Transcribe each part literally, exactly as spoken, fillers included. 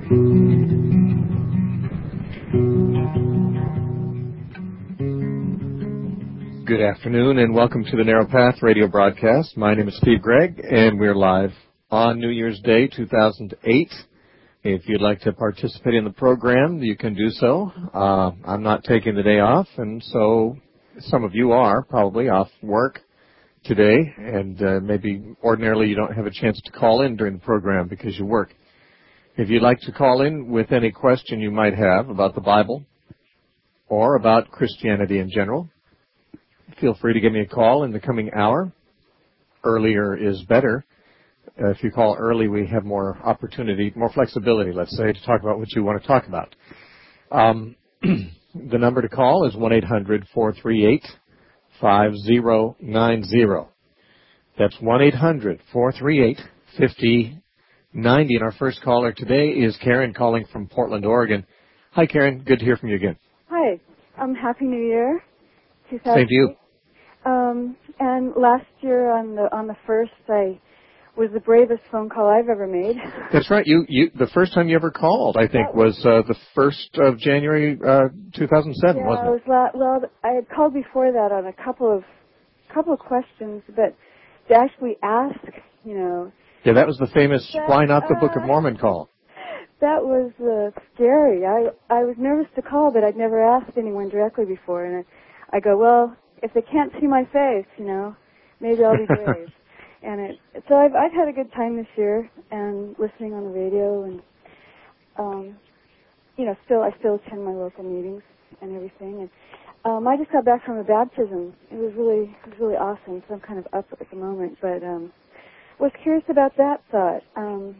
Good afternoon and welcome to the Narrow Path radio broadcast. My name is Steve Gregg and we're live on New Year's Day two thousand eight. If you'd like to participate in the program, you can do so. Uh, I'm not taking the day off, and so some of you are probably off work today, and uh, maybe ordinarily you don't have a chance to call in during the program because you work. If you'd like to call in with any question you might have about the Bible or about Christianity in general, feel free to give me a call in the coming hour. Earlier is better. Uh, if you call early, we have more opportunity, more flexibility, let's say, to talk about what you want to talk about. Um, the number to call is one eight hundred four three eight five zero nine zero. That's one eight hundred four three eight five zero nine zero. And our first caller today is Karen calling from Portland, Oregon. Hi, Karen. Good to hear from you again. Hi. Um, Happy New Year. Same to you. Um, and last year on the on the first, I was the bravest phone call I've ever made. That's right. You you the first time you ever called, I think, was, was uh, the first of January uh, two thousand seven, yeah, wasn't it? Was la- well, I had called before that on a couple of couple of questions, but to actually ask, you know. Yeah, that was the famous that, "Why Not the uh, Book of Mormon" call. That was uh, scary. I I was nervous to call, but I'd never asked anyone directly before, and I, I go, well, if they can't see my face, you know, maybe I'll be brave. And it, so I've I've had a good time this year, and listening on the radio, and um, you know, still I still attend my local meetings and everything. And um, I just got back from a baptism. It was really it was really awesome. So I'm kind of up at the moment, but um, was curious about that thought. Um,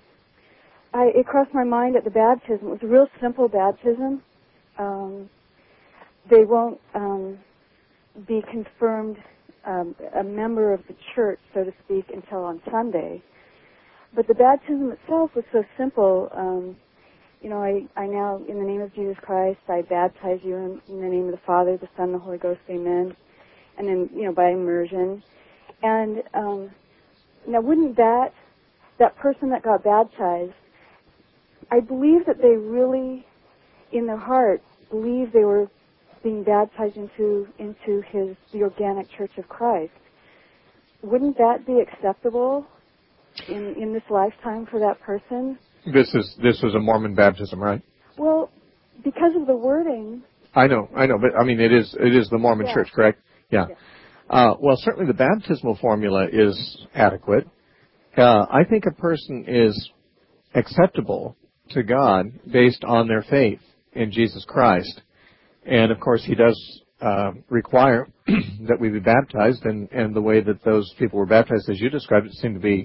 I it crossed my mind at the baptism. It was a real simple baptism. Um, they won't um, be confirmed um, a member of the church, so to speak, until on Sunday. But the baptism itself was so simple. Um, you know, I, I now, in the name of Jesus Christ, I baptize you in, in the name of the Father, the Son, the Holy Ghost, amen. And then, you know, by immersion. And um, now, wouldn't that, that person that got baptized, I believe that they really, in their heart, believed they were being baptized into into his the organic Church of Christ. Wouldn't that be acceptable in in this lifetime for that person? This is this was a Mormon baptism, right? Well, because of the wording. I know, I know, but I mean, it is it is the Mormon yeah. Church, correct? Yeah. yeah. Uh, well, certainly the baptismal formula is adequate. Uh, I think a person is acceptable to God based on their faith in Jesus Christ. And, of course, he does uh, require that we be baptized, and, and the way that those people were baptized, as you described it, seemed to be,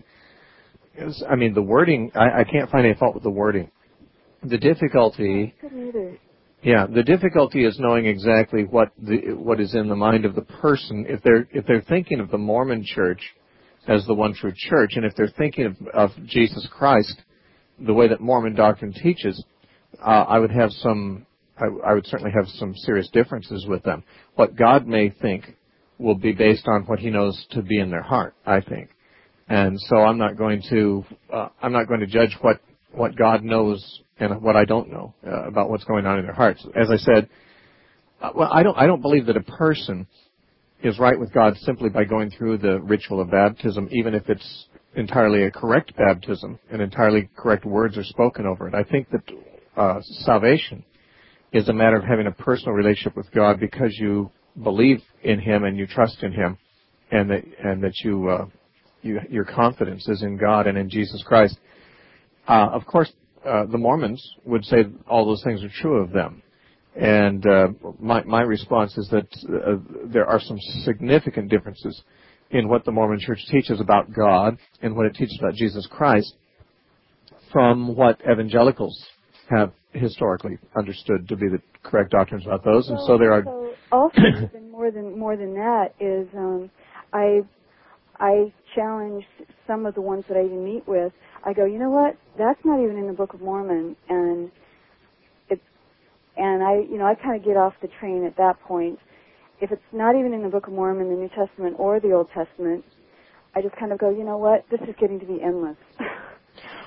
I mean, the wording, I, I can't find any fault with the wording. The difficulty, yeah, the difficulty is knowing exactly what the, what is in the mind of the person. If they're, if they're thinking of the Mormon Church as the one true church, and if they're thinking of, of Jesus Christ the way that Mormon doctrine teaches, uh, I would have some... I, I would certainly have some serious differences with them. What God may think will be based on what he knows to be in their heart, I think. And so I'm not going to, uh, I'm not going to judge what, what God knows and what I don't know uh, about what's going on in their hearts. As I said, uh, well, I don't, I don't believe that a person is right with God simply by going through the ritual of baptism, even if it's entirely a correct baptism and entirely correct words are spoken over it. I think that uh, salvation is a matter of having a personal relationship with God because you believe in him and you trust in him, and that and that you, uh, you your confidence is in God and in Jesus Christ. Uh, of course, uh, the Mormons would say all those things are true of them, and uh, my my response is that uh, there are some significant differences in what the Mormon Church teaches about God and what it teaches about Jesus Christ from what evangelicals have historically understood to be the correct doctrines about those, and well, so there are. So also, even more than more than that is, um, I I challenged some of the ones that I even meet with. I go, you know what? That's not even in the Book of Mormon, and it's and I you know I kind of get off the train at that point. If it's not even in the Book of Mormon, the New Testament or the Old Testament, I just kind of go, you know what? This is getting to be endless.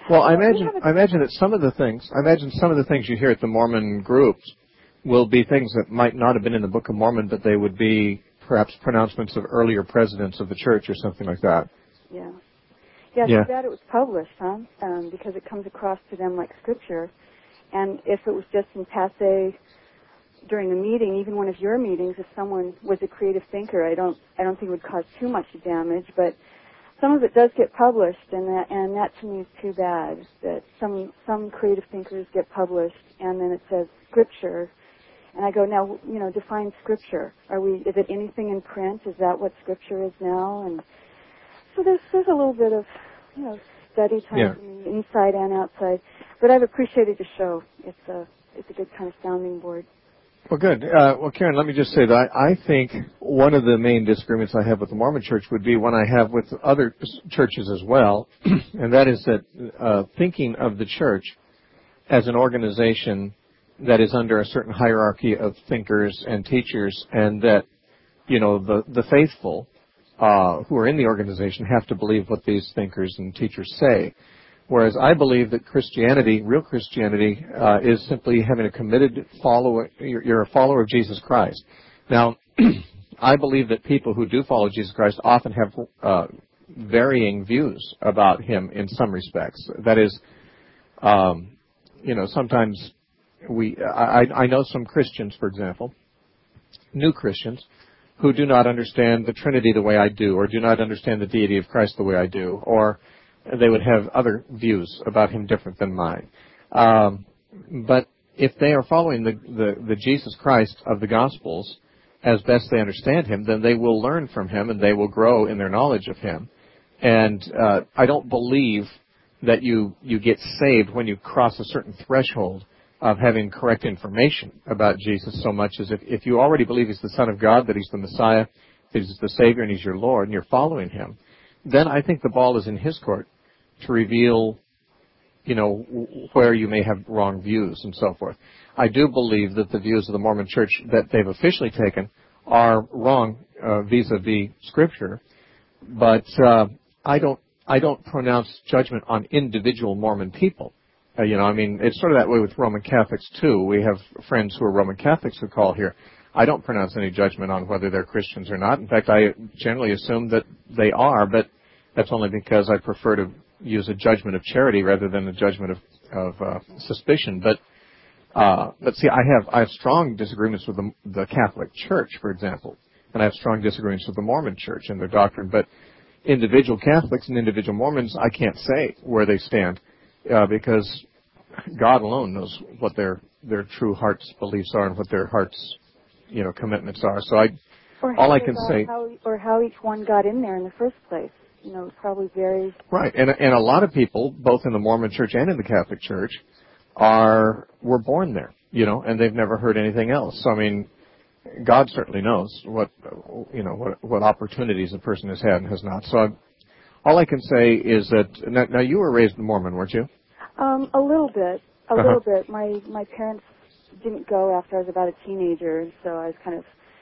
Well, I imagine I imagine that some of the things I imagine some of the things you hear at the Mormon groups will be things that might not have been in the Book of Mormon, but they would be perhaps pronouncements of earlier presidents of the church or something like that. Yeah. Yeah, Yeah. too bad it was published, huh? Um, because it comes across to them like scripture. And if it was just in passe during the meeting, even one of your meetings, if someone was a creative thinker, I don't, I don't think it would cause too much damage. But some of it does get published, and that, and that to me is too bad. That some, some creative thinkers get published, and then it says scripture, and I go, now, you know, define scripture. Are we? Is it anything in print? Is that what scripture is now? And so there's, there's a little bit of, you know, study time Yeah. for me, inside and outside. But I've appreciated the show. It's a, it's a good kind of sounding board. Well, good. Uh, well, Karen, let me just say that I, I think one of the main disagreements I have with the Mormon Church would be one I have with other churches as well, and that is that uh, thinking of the church as an organization that is under a certain hierarchy of thinkers and teachers, and that, you know, the, the faithful uh, who are in the organization have to believe what these thinkers and teachers say. Whereas I believe that Christianity, real Christianity, uh, is simply having a committed follower. You're, you're a follower of Jesus Christ. Now, I believe that people who do follow Jesus Christ often have uh, varying views about him in some respects. That is, um, you know, sometimes we. I, I know some Christians, for example, new Christians, who do not understand the Trinity the way I do, or do not understand the deity of Christ the way I do, or they would have other views about him different than mine. Um, but if they are following the, the, the Jesus Christ of the Gospels as best they understand him, then they will learn from him and they will grow in their knowledge of him. And uh, I don't believe that you, you get saved when you cross a certain threshold of having correct information about Jesus so much as if, if you already believe he's the Son of God, that he's the Messiah, that he's the Savior, and he's your Lord, and you're following him, then I think the ball is in his court to reveal, you know, where you may have wrong views and so forth. I do believe that the views of the Mormon Church that they've officially taken are wrong uh, vis-a-vis Scripture, but uh, I don't I don't pronounce judgment on individual Mormon people. Uh, you know, I mean, it's sort of that way with Roman Catholics too. We have friends who are Roman Catholics who call here. I don't pronounce any judgment on whether they're Christians or not. In fact, I generally assume that they are, but that's only because I prefer to use a judgment of charity rather than a judgment of, of uh, suspicion. But uh, but see, I have I have strong disagreements with the, the Catholic Church, for example, and I have strong disagreements with the Mormon Church and their doctrine. But individual Catholics and individual Mormons, I can't say where they stand uh, because God alone knows what their their true heart's beliefs are and what their heart's, you know, commitments are. So I all I can got, say, how, or how each one got in there in the first place. You know, probably varies. Right, and and a lot of people, both in the Mormon Church and in the Catholic Church, are were born there, you know, and they've never heard anything else. So I mean, God certainly knows what you know what what opportunities a person has had and has not. So I, all I can say is that now, now you were raised Mormon, weren't you? Um, a little bit, a Uh-huh. little bit. My my parents didn't go after I was about a teenager, and so I was kind of.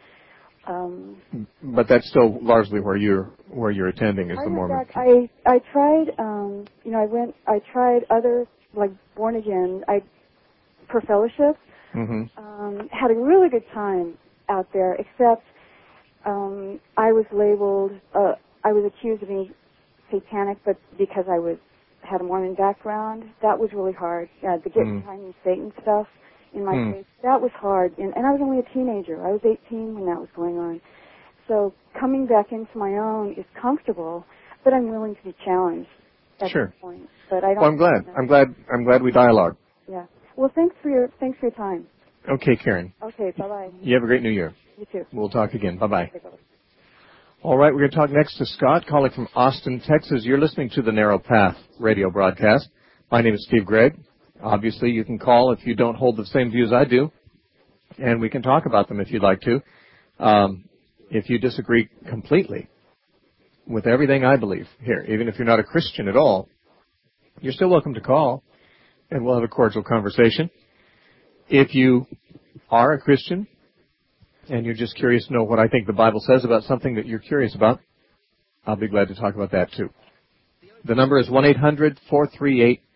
Um, but that's still largely where you're where you're attending is I the went Mormon. back, I I tried. Um, you know, I went. I tried other like born again. I for fellowship. Mm-hmm. Um, had a really good time out there, except um, I was labeled. Uh, I was accused of being satanic, but because I was had a Mormon background, that was really hard. Uh, the get Mm. behind me Satan stuff in my Mm. face, that was hard. And, and I was only a teenager. I was eighteen when that was going on. So coming back into my own is comfortable, but I'm willing to be challenged at Sure. this point. But I don't. Well, I'm glad. I'm glad. I'm glad we dialogue. Yeah. Well, thanks for your thanks for your time. Okay, Karen. Okay. Bye bye. You have a great New Year. You too. We'll talk again. Bye bye. Okay, bye-bye. All right, we're going to talk next to Scott, calling from Austin, Texas. You're listening to the Narrow Path radio broadcast. My name is Steve Gregg. Obviously, you can call if you don't hold the same views I do, and we can talk about them if you'd like to. Um, if you disagree completely with everything I believe here, even if you're not a Christian at all, you're still welcome to call, and we'll have a cordial conversation. If you are a Christian, and you're just curious to know what I think the Bible says about something that you're curious about, I'll be glad to talk about that too. The number is one eight hundred four three eight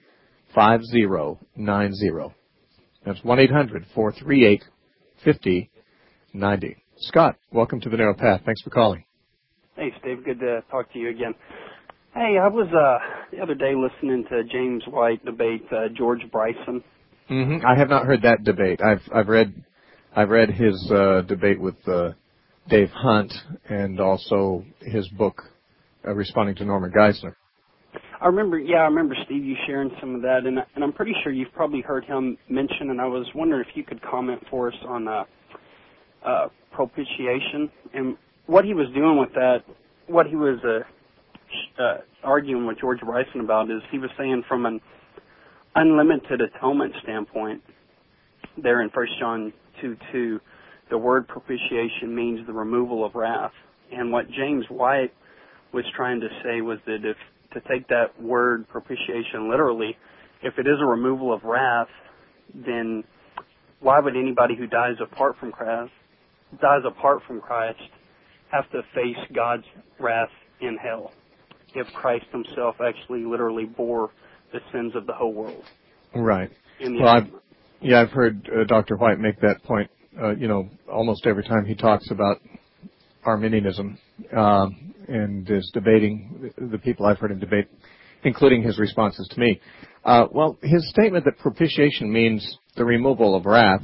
five zero nine zero. That's one eight hundred four three eight five zero nine zero. Scott, welcome to the Narrow Path. Thanks for calling. Hey, Steve. Good to talk to you again. Hey, I was uh, the other day listening to James White debate uh, George Bryson. Mm-hmm. I have not heard that debate. I've I've read I've read his uh, debate with uh, Dave Hunt and also his book uh, responding to Norman Geisler. I remember, yeah, I remember Steve you sharing some of that, and and I'm pretty sure you've probably heard him mention. And I was wondering if you could comment for us on uh, uh, propitiation and what he was doing with that. What he was uh, uh, arguing with George Bryson about is he was saying from an unlimited atonement standpoint, there in First John two two, the word propitiation means the removal of wrath. And what James White was trying to say was that if to take that word propitiation literally, if it is a removal of wrath, then why would anybody who dies apart from Christ, dies apart from Christ, have to face God's wrath in hell if Christ himself actually literally bore the sins of the whole world? Right. Well, I've, yeah, I've heard uh, Doctor White make that point, uh, you know, almost every time he talks about Arminianism um, and is debating the people I've heard him debate, including his responses to me. Uh, well, his statement that propitiation means the removal of wrath,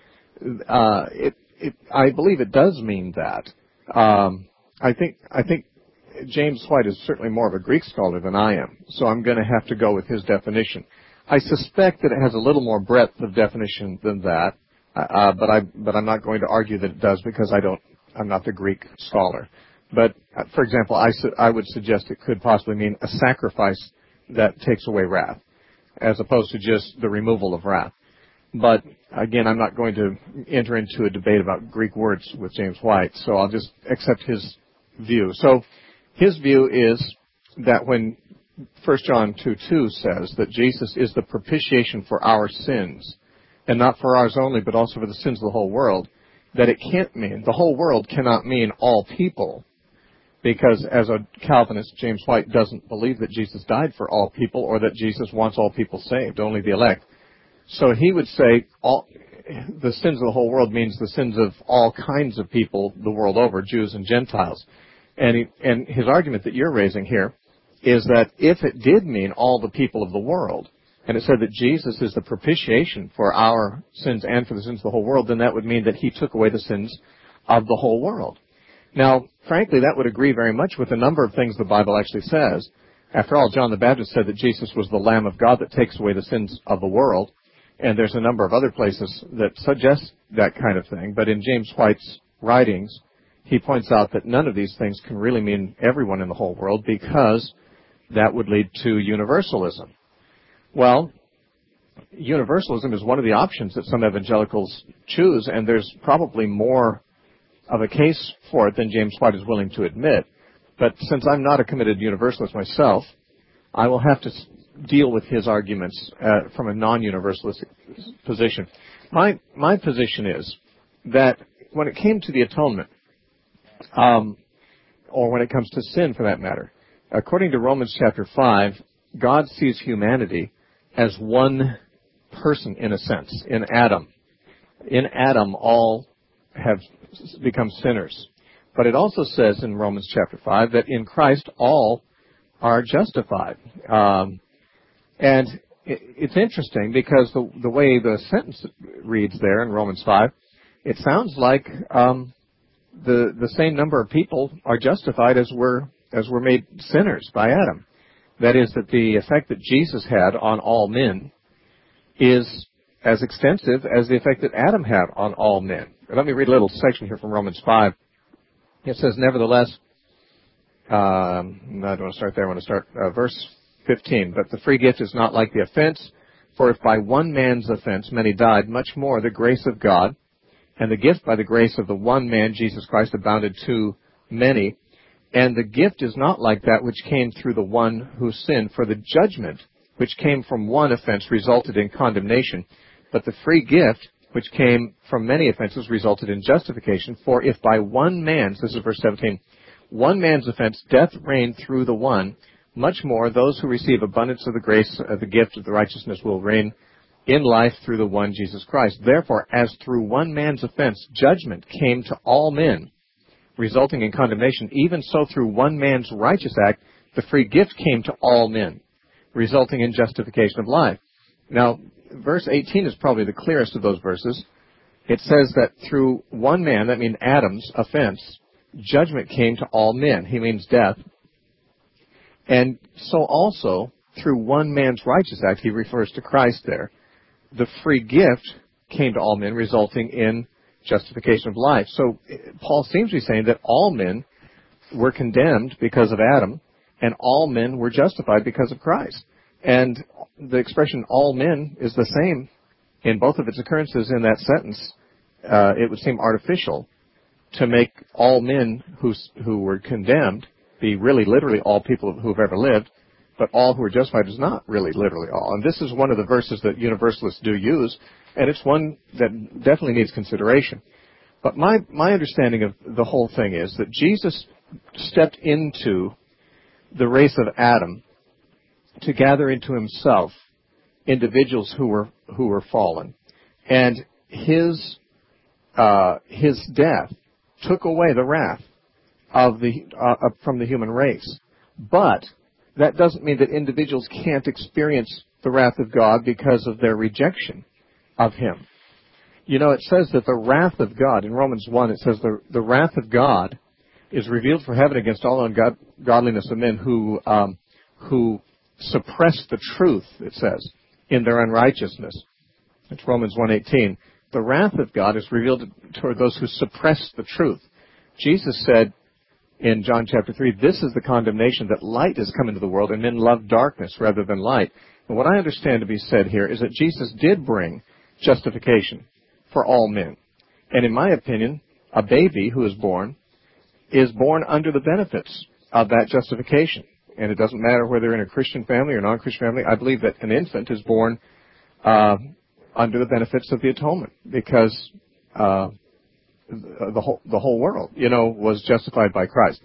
uh, it, it, I believe it does mean that. Um, I think I think James White is certainly more of a Greek scholar than I am, so I'm going to have to go with his definition. I suspect that it has a little more breadth of definition than that, uh, but I but I'm not going to argue that it does because I don't. I'm not the Greek scholar. But uh, for example, I su- I would suggest it could possibly mean a sacrifice that takes away wrath, as opposed to just the removal of wrath. But again, I'm not going to enter into a debate about Greek words with James White, so I'll just accept his view. So his view is that when First John two two says that Jesus is the propitiation for our sins, and not for ours only, but also for the sins of the whole world, that it can't mean, the whole world cannot mean all people, because as a Calvinist, James White doesn't believe that Jesus died for all people or that Jesus wants all people saved, only the elect. So he would say all, the sins of the whole world means the sins of all kinds of people the world over, Jews and Gentiles. And, he, and his argument that you're raising here is that if it did mean all the people of the world, and it said that Jesus is the propitiation for our sins and for the sins of the whole world, then that would mean that he took away the sins of the whole world. Now, frankly, that would agree very much with a number of things the Bible actually says. After all, John the Baptist said that Jesus was the Lamb of God that takes away the sins of the world, and there's a number of other places that suggest that kind of thing. But in James White's writings, he points out that none of these things can really mean everyone in the whole world because that would lead to universalism. Well, universalism is one of the options that some evangelicals choose, and there's probably more of a case for it than James White is willing to admit. But since I'm not a committed universalist myself, I will have to deal with his arguments uh, from a non-universalist position. My my position is that when it came to the atonement, um, or when it comes to sin for that matter, according to Romans chapter five, God sees humanity as one person in a sense, in Adam. In Adam, all have become sinners. But it also says in Romans chapter five that in Christ all are justified. Um, and it, it's interesting because the, the way the sentence reads there in Romans five, it sounds like um, the the same number of people are justified as were as were made sinners by Adam. That is, that the effect that Jesus had on all men is as extensive as the effect that Adam had on all men. Let me read a little section here from Romans five. It says, nevertheless, um, no, I don't want to start there. I want to start uh, verse fifteen. But the free gift is not like the offense, for if by one man's offense many died, much more the grace of God and the gift by the grace of the one man, Jesus Christ, abounded to many. And the gift is not like that which came through the one who sinned, for the judgment which came from one offense resulted in condemnation, but the free gift which came from many offenses resulted in justification. For if by one man's, this is verse seventeen, one man's offense death reigned through the one, much more those who receive abundance of the grace of the gift of the righteousness will reign in life through the one Jesus Christ. Therefore, as through one man's offense judgment came to all men, resulting in condemnation, even so through one man's righteous act the free gift came to all men, resulting in justification of life. Now, verse eighteen is probably the clearest of those verses. It says that through one man, that means Adam's offense, judgment came to all men. He means death. And so also, through one man's righteous act, he refers to Christ there, the free gift came to all men, resulting in justification of life. So Paul seems to be saying that all men were condemned because of Adam, and all men were justified because of Christ. And the expression all men is the same in both of its occurrences in that sentence. Uh, it would seem artificial to make all men who, who were condemned be really literally all people who have ever lived, but all who are justified is not really literally all. And this is one of the verses that universalists do use, and it's one that definitely needs consideration. But my, my understanding of the whole thing is that Jesus stepped into the race of Adam to gather into himself individuals who were who were fallen, and his uh, his death took away the wrath of the uh, from the human race. But that doesn't mean that individuals can't experience the wrath of God because of their rejection of Him. You know, it says that the wrath of God, in Romans one, it says the, the wrath of God is revealed from heaven against all ungodliness of men who um, who suppress the truth, it says, in their unrighteousness. It's Romans one eighteen. The wrath of God is revealed toward those who suppress the truth. Jesus said in John chapter three, this is the condemnation, that light has come into the world and men love darkness rather than light. And what I understand to be said here is that Jesus did bring justification for all men. And in my opinion, a baby who is born is born under the benefits of that justification. And it doesn't matter whether in a Christian family or non-Christian family. I believe that an infant is born uh, under the benefits of the atonement, because uh, the whole the whole world, you know, was justified by Christ.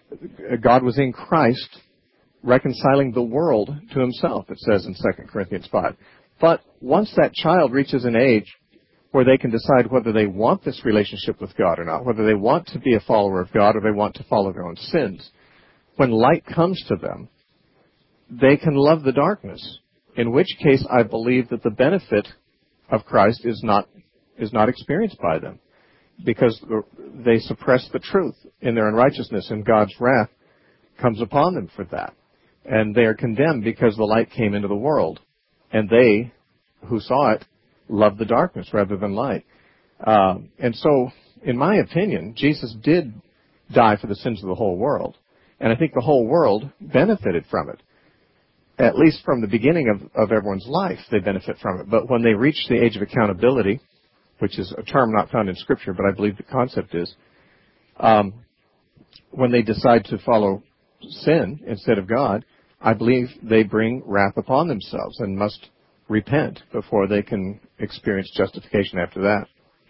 God was in Christ reconciling the world to Himself, it says in Second Corinthians five. But once that child reaches an age where they can decide whether they want this relationship with God or not, whether they want to be a follower of God or they want to follow their own sins, when light comes to them, they can love the darkness, in which case I believe that the benefit of Christ is not is not experienced by them, because they suppress the truth in their unrighteousness, and God's wrath comes upon them for that. And they are condemned because the light came into the world, and they who saw it loved the darkness rather than light. Uh, and so, in my opinion, Jesus did die for the sins of the whole world. And I think the whole world benefited from it. At least from the beginning of, of everyone's life, they benefit from it. But when they reach the age of accountability, which is a term not found in Scripture, but I believe the concept is, um, when they decide to follow sin instead of God, I believe they bring wrath upon themselves and must repent before they can experience justification after that.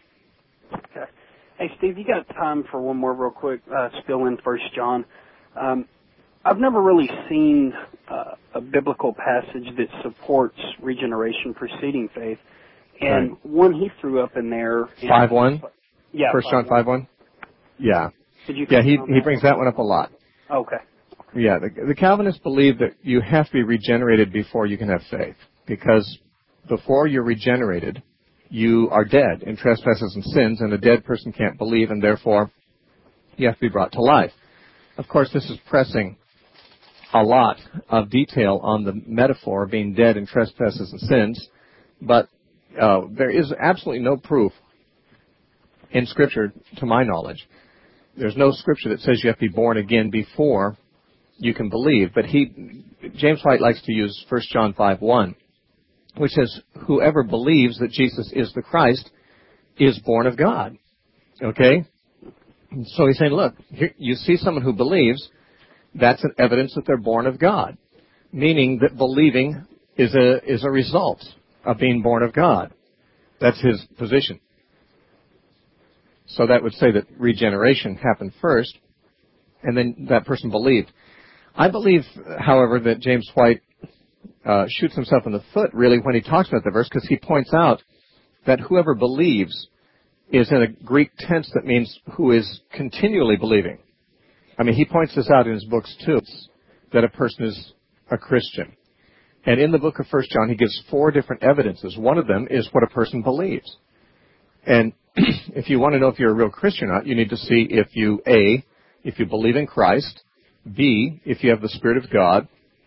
Okay. Hey, Steve, you got time for one more real quick? Uh, still in First John. Um, I've never really seen uh, a biblical passage that supports regeneration preceding faith. And right. one he threw up in there. five one? Yeah. First John five one? Yeah. Did you yeah, he, that he brings that one up a lot. Okay. Yeah, the, the Calvinists believe that you have to be regenerated before you can have faith, because before you're regenerated, you are dead in trespasses and sins, and a dead person can't believe, and therefore you have to be brought to life. Of course, this is pressing a lot of detail on the metaphor of being dead in trespasses and sins, but uh, there is absolutely no proof in Scripture, to my knowledge. There's no Scripture that says you have to be born again before you can believe. But he, James White likes to use First John five one, which says, whoever believes that Jesus is the Christ is born of God. Okay? So he's saying, look, here, you see someone who believes, that's an evidence that they're born of God, meaning that believing is a is a result of being born of God. That's his position. So that would say that regeneration happened first, and then that person believed. I believe, however, that James White uh, shoots himself in the foot, really, when he talks about the verse, because he points out that whoever believes is in a Greek tense that means who is continually believing. I mean, he points this out in his books, too, that a person is a Christian. And in the book of First John, he gives four different evidences. One of them is what a person believes. And if you want to know if you're a real Christian or not, you need to see if you, A, if you believe in Christ, B, if you have the Spirit of God,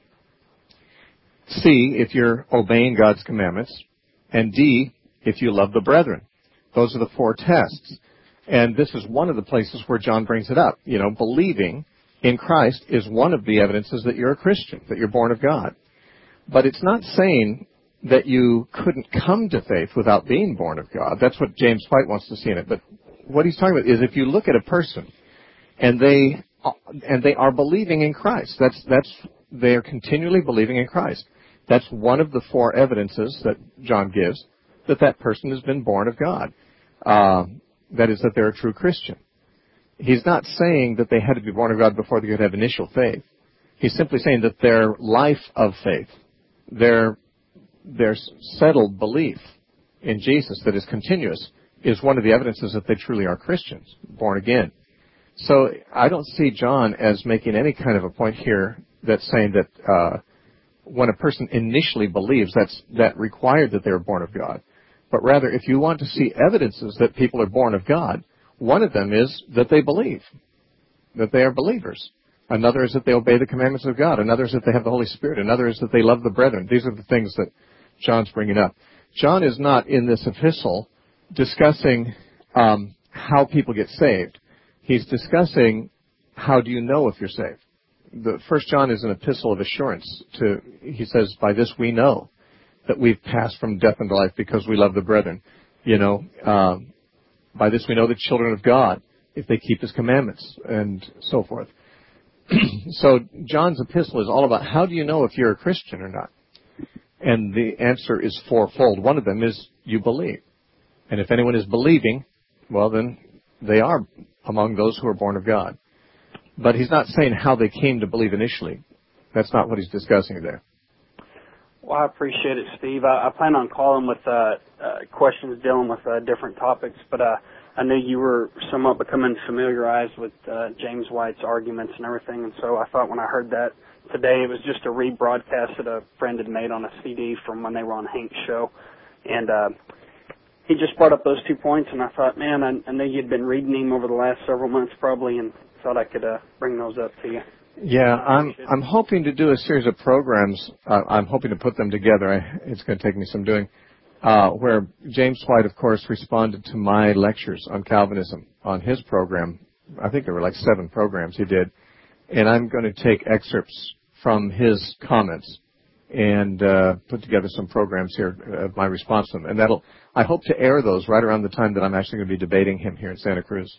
C, if you're obeying God's commandments, and D, if you love the brethren. Those are the four tests. And this is one of the places where John brings it up. You know, believing in Christ is one of the evidences that you're a Christian, that you're born of God. But it's not saying that you couldn't come to faith without being born of God. That's what James White wants to see in it. But what he's talking about is if you look at a person and they and they are believing in Christ, that's that's they are continually believing in Christ. That's one of the four evidences that John gives that that person has been born of God. Uh, that is, that they're a true Christian. He's not saying that they had to be born of God before they could have initial faith. He's simply saying that their life of faith, their their settled belief in Jesus that is continuous, is one of the evidences that they truly are Christians, born again. So I don't see John as making any kind of a point here that's saying that uh, when a person initially believes, that's that required that they were born of God. But rather, if you want to see evidences that people are born of God, one of them is that they believe, that they are believers. Another is that they obey the commandments of God. Another is that they have the Holy Spirit. Another is that they love the brethren. These are the things that John's bringing up. John is not in this epistle discussing um, how people get saved. He's discussing how do you know if you're saved. The First John is an epistle of assurance. To he says, by this we know that we've passed from death into life because we love the brethren. You know, um, by this we know the children of God if they keep His commandments and so forth. So John's epistle is all about how do you know if you're a Christian or not? And the answer is fourfold. One of them is you believe. And if anyone is believing, well, then they are among those who are born of God. But he's not saying how they came to believe initially. That's not what he's discussing there. Well, I appreciate it, Steve. I, I plan on calling with uh, uh, questions dealing with uh, different topics, but uh, I knew you were somewhat becoming familiarized with uh, James White's arguments and everything, and so I thought when I heard that today, it was just a rebroadcast that a friend had made on a C D from when they were on Hank's show, and uh, he just brought up those two points, and I thought, man, I, I know you'd been reading him over the last several months probably, and thought I could uh, bring those up to you. Yeah, I'm I'm hoping to do a series of programs. Uh, I'm hoping to put them together. I, it's going to take me some doing. Uh, where James White, of course, responded to my lectures on Calvinism on his program. I think there were like seven programs he did. And I'm going to take excerpts from his comments and uh, put together some programs here of my response to them. And that'll, I hope to air those right around the time that I'm actually going to be debating him here in Santa Cruz.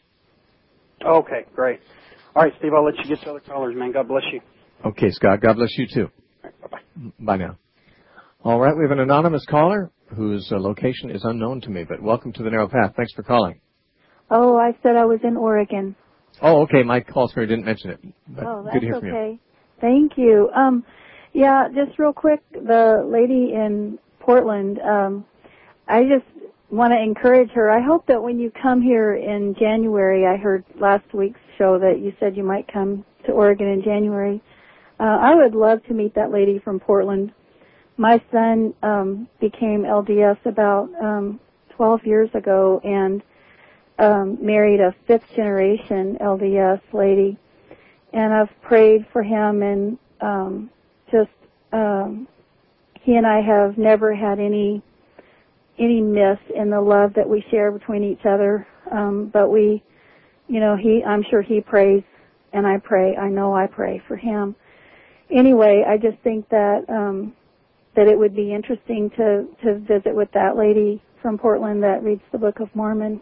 Okay, great. All right, Steve, I'll let you get to other callers, man. God bless you. Okay, Scott. God bless you, too. All right, bye-bye. Bye now. All right, we have an anonymous caller whose uh, location is unknown to me, but welcome to the Narrow Path. Thanks for calling. Oh, I said I was in Oregon. Oh, okay. My call screener didn't mention it. But oh, that's good to hear from okay. you. Thank you. Um, yeah, just real quick, the lady in Portland, um, I just want to encourage her. I hope that when you come here in January, I heard last week's show that you said you might come to Oregon in January. Uh, I would love to meet that lady from Portland. My son um, became L D S about um, twelve years ago and um, married a fifth-generation L D S lady. And I've prayed for him, and um, just um, he and I have never had any any miss in the love that we share between each other. Um, but we, you know, he I'm sure he prays, and I pray. I know I pray for him. Anyway, I just think that um, that it would be interesting to to visit with that lady from Portland that reads the Book of Mormon,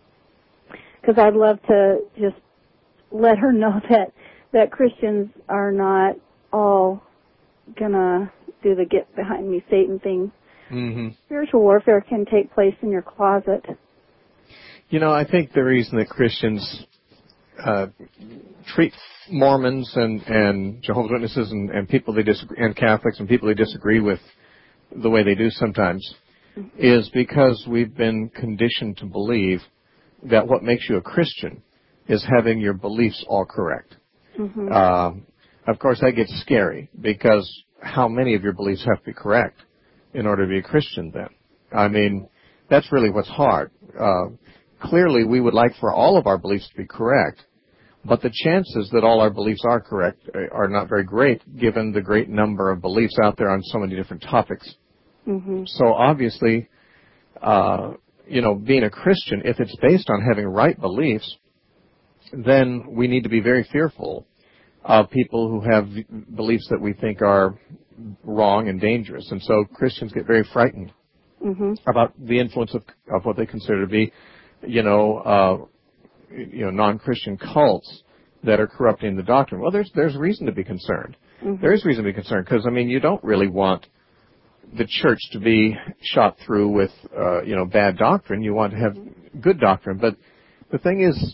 because I'd love to just let her know that. that Christians are not all gonna do the get behind me Satan thing. Mm-hmm. Spiritual warfare can take place in your closet. You know, I think the reason that Christians uh, treat Mormons and, and Jehovah's Witnesses and, and people they disagree, and Catholics and people they disagree with the way they do sometimes mm-hmm. is because we've been conditioned to believe that what makes you a Christian is having your beliefs all correct. Mm-hmm. Uh, of course, that gets scary because how many of your beliefs have to be correct in order to be a Christian then? I mean, that's really what's hard. Uh, clearly, we would like for all of our beliefs to be correct, but the chances that all our beliefs are correct are not very great given the great number of beliefs out there on so many different topics. Mm-hmm. So obviously, uh, you know, being a Christian, if it's based on having right beliefs, then we need to be very fearful of people who have beliefs that we think are wrong and dangerous. And so Christians get very frightened mm-hmm. about the influence of, of what they consider to be, you know, uh, you know, non-Christian cults that are corrupting the doctrine. Well, there's there's reason to be concerned. Mm-hmm. There is reason to be concerned because, I mean, you don't really want the church to be shot through with, uh, you know, bad doctrine. You want to have mm-hmm. good doctrine. But the thing is,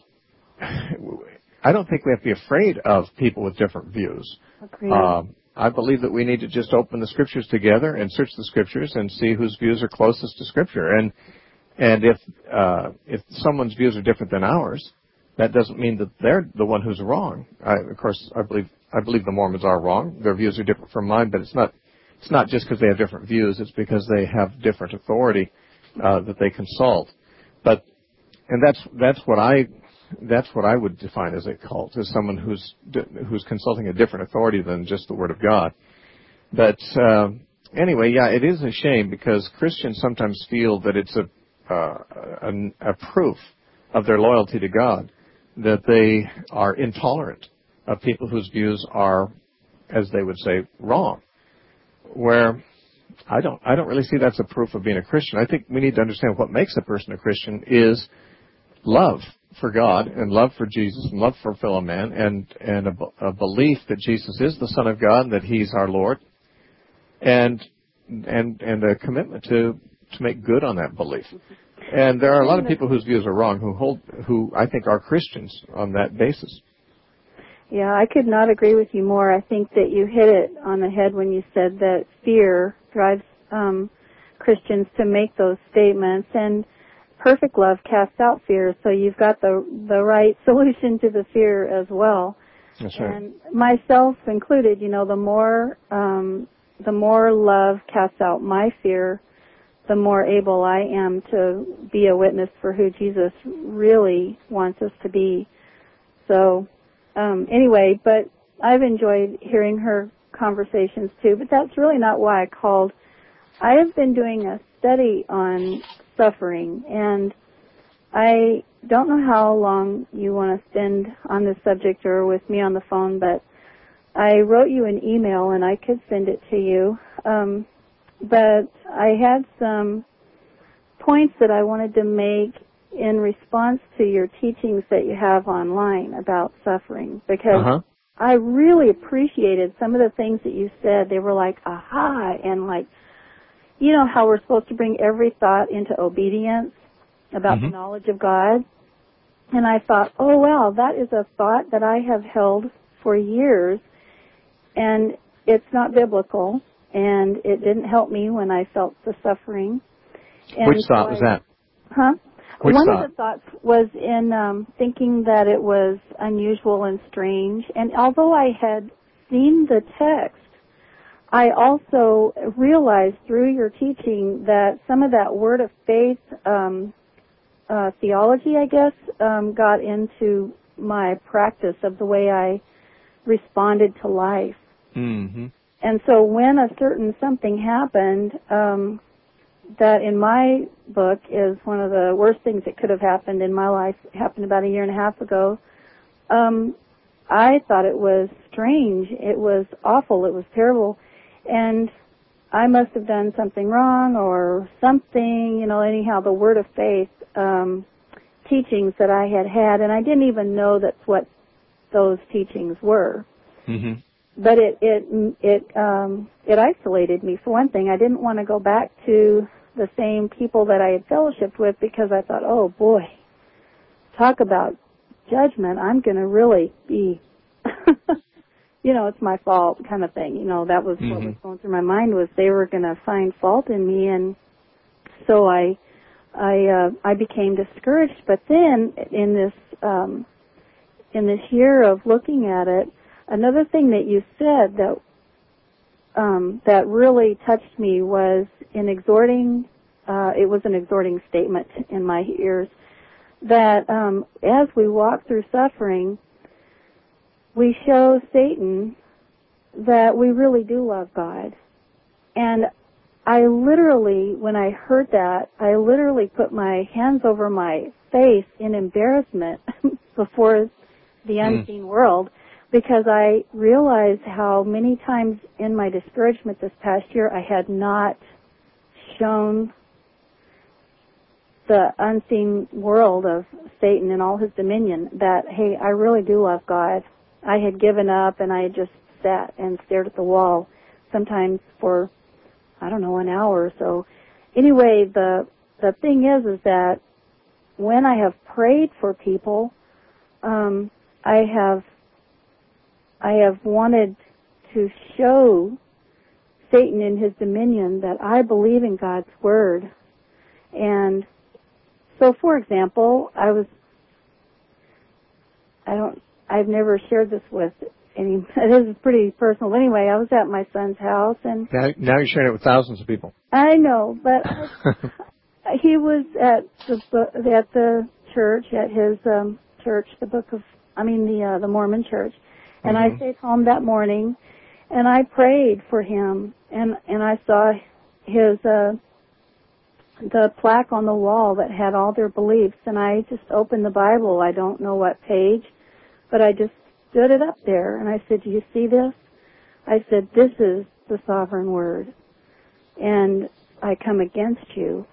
I don't think we have to be afraid of people with different views. Uh, I believe that we need to just open the Scriptures together and search the Scriptures and see whose views are closest to Scripture. And and if uh, if someone's views are different than ours, that doesn't mean that they're the one who's wrong. I, of course, I believe I believe the Mormons are wrong. Their views are different from mine, but it's not it's not just because they have different views. It's because they have different authority uh, that they consult. But and that's that's what I. That's what I would define as a cult, as someone who's who's consulting a different authority than just the Word of God. But uh, anyway, yeah, it is a shame because Christians sometimes feel that it's a, uh, a a proof of their loyalty to God that they are intolerant of people whose views are, as they would say, wrong. Where I don't I don't really see that's a proof of being a Christian. I think we need to understand what makes a person a Christian is love for God and love for Jesus and love for fellow man and, and a, a belief that Jesus is the Son of God and that He's our Lord and and and a commitment to, to make good on that belief. And there are a lot of people whose views are wrong who hold who I think are Christians on that basis. Yeah, I could not agree with you more. I think that you hit it on the head when you said that fear drives um, Christians to make those statements, and perfect love casts out fear, so you've got the the right solution to the fear as well. That's right. And myself included, you know, the more um, the more love casts out my fear, the more able I am to be a witness for who Jesus really wants us to be. So um, anyway, but I've enjoyed hearing her conversations too, but that's really not why I called. I have been doing a study on suffering, and I don't know how long you want to spend on this subject or with me on the phone, but I wrote you an email and I could send it to you. Um, but I had some points that I wanted to make in response to your teachings that you have online about suffering, because uh-huh. I really appreciated some of the things that you said. They were like, aha, and like, you know how we're supposed to bring every thought into obedience about mm-hmm. the knowledge of God? And I thought, oh, wow, that is a thought that I have held for years, and it's not biblical, and it didn't help me when I felt the suffering. And Which thought so was I, that? Huh? Which One thought? of the thoughts was in um, thinking that it was unusual and strange, and although I had seen the text, I also realized through your teaching that some of that word of faith um, uh, theology, I guess, um, got into my practice of the way I responded to life. Mm-hmm. And so when a certain something happened, um, that in my book is one of the worst things that could have happened in my life, happened about a year and a half ago, um, I thought it was strange. It was awful. It was terrible. And I must have done something wrong or something, you know, anyhow, the word of faith um, teachings that I had had, and I didn't even know that's what those teachings were. Mm-hmm. But it it it um, it isolated me. For one thing, I didn't want to go back to the same people that I had fellowshiped with because I thought, oh boy, talk about judgment, I'm going to really be, you know, it's my fault kind of thing. You know, that was mm-hmm. what was going through my mind, was they were going to find fault in me, and so I, I, uh, I became discouraged. But then in this, um, in this year of looking at it, another thing that you said that, um, that really touched me was in exhorting, uh, it was an exhorting statement in my ears, that, um, as we walk through suffering, we show Satan that we really do love God. And I literally, when I heard that, I literally put my hands over my face in embarrassment before the unseen mm. world, because I realized how many times in my discouragement this past year I had not shown the unseen world of Satan and all his dominion that, hey, I really do love God. I had given up and I had just sat and stared at the wall, sometimes for, I don't know, an hour or so. Anyway, the the thing is, is that when I have prayed for people, um, I have I have wanted to show Satan in his dominion that I believe in God's word. And so, for example, I was, I don't, I've never shared this with any, this is pretty personal. Anyway, I was at my son's house, and now, now you're sharing it with thousands of people. I know, but I, he was at the at the church, at his um, church, the Book of, I mean the uh, the Mormon Church, and mm-hmm. I stayed home that morning, and I prayed for him, and and I saw his uh, the plaque on the wall that had all their beliefs, and I just opened the Bible. I don't know what page, but I just stood it up there, and I said, do you see this? I said, this is the sovereign word, and I come against you.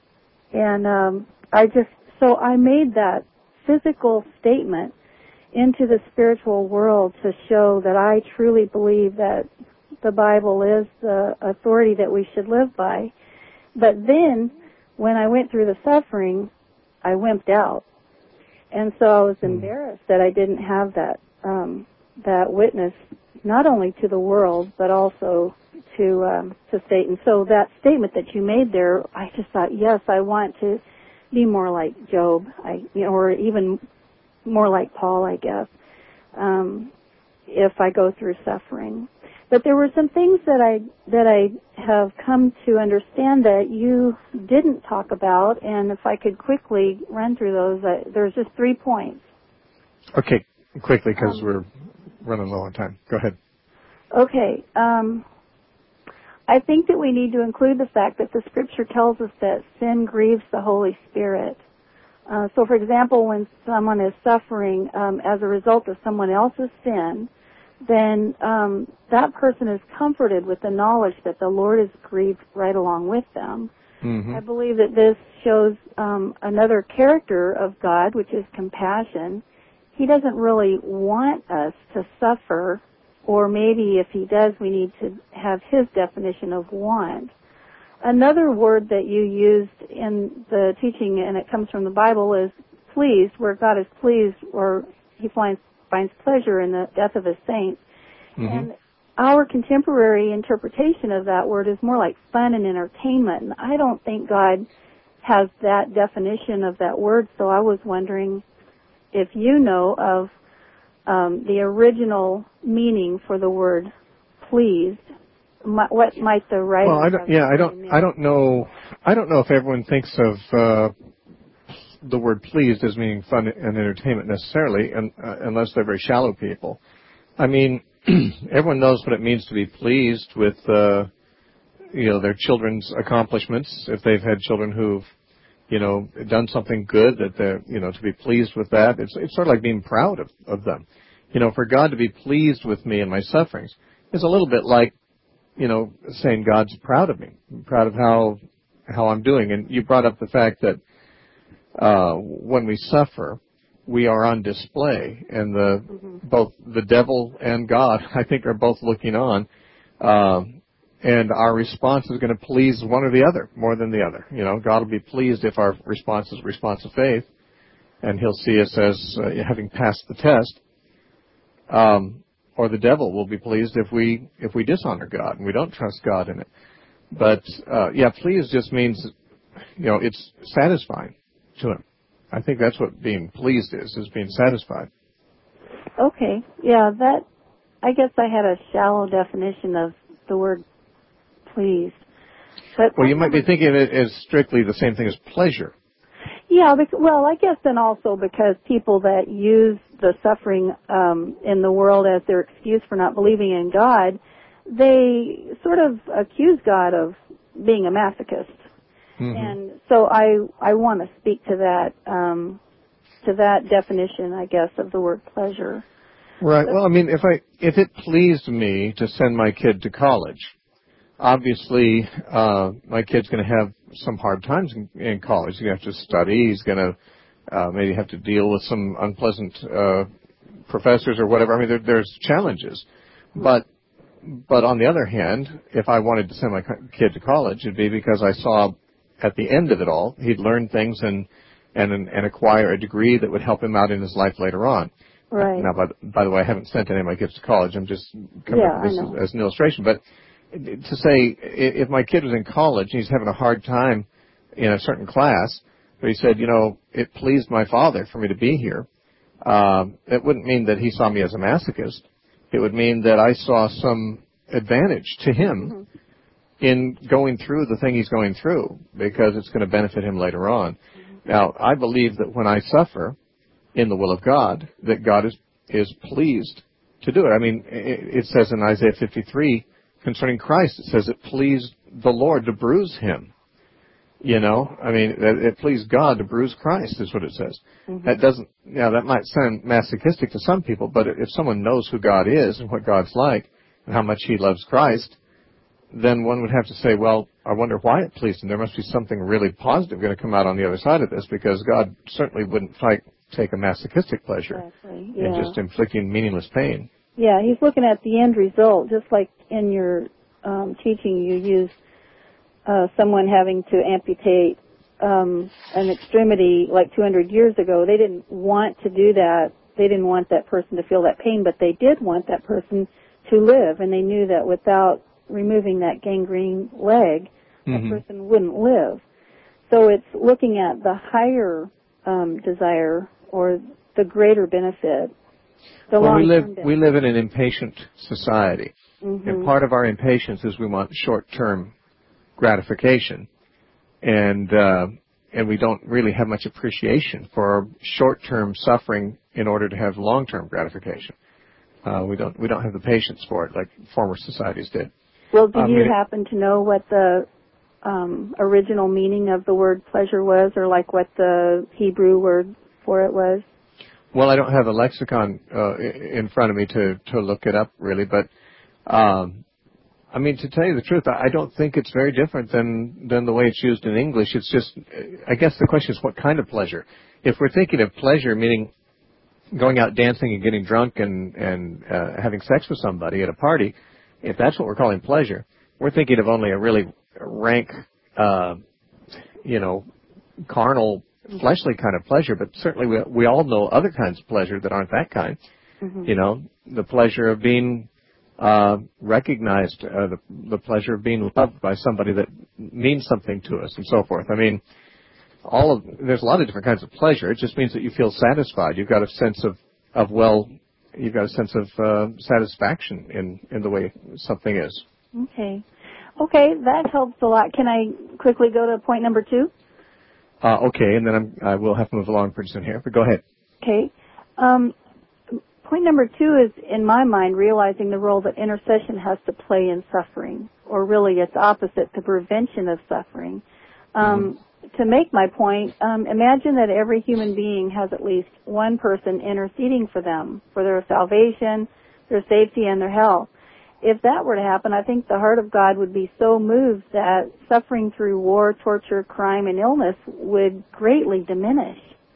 And um, I just, so I made that physical statement into the spiritual world to show that I truly believe that the Bible is the authority that we should live by. But then, when I went through the suffering, I wimped out. And so I was embarrassed that I didn't have that um, that witness, not only to the world, but also to um, to Satan. So that statement that you made there, I just thought, yes, I want to be more like Job, I, you know, or even more like Paul, I guess, um, if I go through suffering. But there were some things that I that I have come to understand that you didn't talk about, and if I could quickly run through those, uh, there's just three points. Okay, quickly, because um, we're running low on time. Go ahead. Okay. Um, I think that we need to include the fact that the Scripture tells us that sin grieves the Holy Spirit. Uh, so, for example, when someone is suffering um, as a result of someone else's sin, then um, that person is comforted with the knowledge that the Lord is grieved right along with them. Mm-hmm. I believe that this shows um, another character of God, which is compassion. He doesn't really want us to suffer, or maybe if he does, we need to have his definition of want. Another word that you used in the teaching, and it comes from the Bible, is pleased, where God is pleased, or he finds finds pleasure in the death of his saints. Mm-hmm. And our contemporary interpretation of that word is more like fun and entertainment. And I don't think God has that definition of that word, so I was wondering if you know of um, the original meaning for the word pleased. What might the writer well, I don't, yeah, I don't, I don't know, I don't know if everyone thinks of uh, the word pleased as meaning fun and entertainment necessarily, and, uh, unless they're very shallow people. I mean, everyone knows what it means to be pleased with, uh, you know, their children's accomplishments. If they've had children who've, you know, done something good, that they're, you know, to be pleased with that. It's, it's sort of like being proud of, of them. You know, for God to be pleased with me and my sufferings is a little bit like, you know, saying God's proud of me, proud of how, how I'm doing. And you brought up the fact that, Uh, when we suffer, we are on display, and the mm-hmm. both the devil and God, I think, are both looking on, um, and our response is going to please one or the other more than the other. You know, God will be pleased if our response is a response of faith, and he'll see us as uh, having passed the test. Um, or the devil will be pleased if we if we dishonor God and we don't trust God in it. But uh, yeah, pleased just means, you know, it's satisfying to him. I think that's what being pleased is, is being satisfied. Okay, yeah, that, I guess I had a shallow definition of the word pleased. But well, you might be thinking of it as strictly the same thing as pleasure. Yeah, because, well, I guess then also because people that use the suffering um, in the world as their excuse for not believing in God, they sort of accuse God of being a masochist. Mm-hmm. And so I I want to speak to that um, to that definition, I guess, of the word pleasure. Right. Well, I mean, if I if it pleased me to send my kid to college, obviously uh, my kid's going to have some hard times in, in college. He's going to have to study. He's going to uh, maybe have to deal with some unpleasant uh, professors or whatever. I mean, there, there's challenges. But but on the other hand, if I wanted to send my kid to college, it'd be because I saw at the end of it all, he'd learn things and and and acquire a degree that would help him out in his life later on. Right. Now, by the, by the way, I haven't sent any of my kids to college. I'm just coming yeah, up with this as, as an illustration. But to say, if my kid was in college and he's having a hard time in a certain class, but he said, you know, it pleased my father for me to be here, um, it wouldn't mean that he saw me as a masochist. It would mean that I saw some advantage to him mm-hmm. in going through the thing he's going through, because it's going to benefit him later on. Mm-hmm. Now, I believe that when I suffer in the will of God, that God is is pleased to do it. I mean, it, it says in Isaiah fifty-three concerning Christ, it says it pleased the Lord to bruise him. You know, I mean, it, it pleased God to bruise Christ is what it says. Mm-hmm. That doesn't, you know, that might sound masochistic to some people, but if someone knows who God is and what God's like and how much he loves Christ, then one would have to say, well, I wonder why it pleased him. There must be something really positive going to come out on the other side of this, because God certainly wouldn't fight, take a masochistic pleasure exactly. yeah. in just inflicting meaningless pain. Yeah, he's looking at the end result, just like in your um, teaching you use uh, someone having to amputate um, an extremity like two hundred years ago. They didn't want to do that. They didn't want that person to feel that pain, but they did want that person to live, and they knew that without removing that gangrene leg, mm-hmm. that person wouldn't live. So it's looking at the higher um, desire or the greater benefit. The well, we live benefit. we live in an impatient society, mm-hmm. and part of our impatience is we want short-term gratification, and uh, and we don't really have much appreciation for short-term suffering in order to have long-term gratification. Uh, we don't we don't have the patience for it like former societies did. Well, do um, you it, happen to know what the um, original meaning of the word pleasure was, or like what the Hebrew word for it was? Well, I don't have a lexicon uh, in front of me to, to look it up, really. But, um, I mean, to tell you the truth, I don't think it's very different than, than the way it's used in English. It's just, I guess the question is what kind of pleasure. If we're thinking of pleasure, meaning going out dancing and getting drunk and, and uh, having sex with somebody at a party, if that's what we're calling pleasure, we're thinking of only a really rank, uh, you know, carnal, fleshly kind of pleasure, but certainly we, we all know other kinds of pleasure that aren't that kind. Mm-hmm. You know, the pleasure of being uh, recognized, uh, the, the pleasure of being loved by somebody that means something to us, and so forth. I mean, all of there's a lot of different kinds of pleasure. It just means that you feel satisfied. You've got a sense of, of well, you've got a sense of uh, satisfaction in, in the way something is. Okay. Okay, that helps a lot. Can I quickly go to point number two? Uh, okay, and then I'm, I will have to move along pretty soon here, but go ahead. Okay. Um, point number two is, in my mind, realizing the role that intercession has to play in suffering, or really its opposite, the prevention of suffering. Um, mm-hmm. To make my point, um, imagine that every human being has at least one person interceding for them, for their salvation, their safety, and their health. If that were to happen, I think the heart of God would be so moved that suffering through war, torture, crime, and illness would greatly diminish.